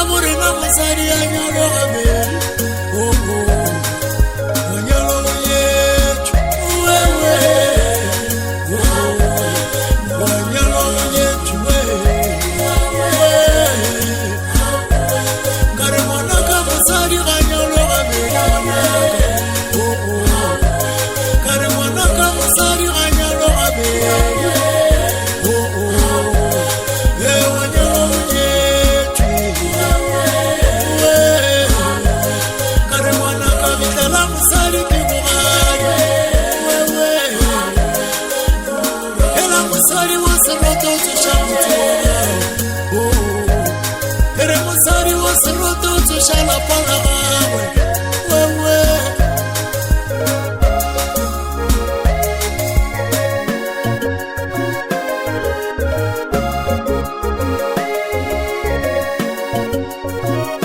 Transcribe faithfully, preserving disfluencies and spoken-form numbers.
gore na mosadi a nyalo gabe oh oh nyalo yetu wewe oh nyalo yetu wewe kare mwana ka mosadi a nyalo gabe oh oh kare mwana ka mosadi a nyalo gabe Musari was a roto to Shamutera. Oh, Ere Musari was a roto to Shalapala. Well, well.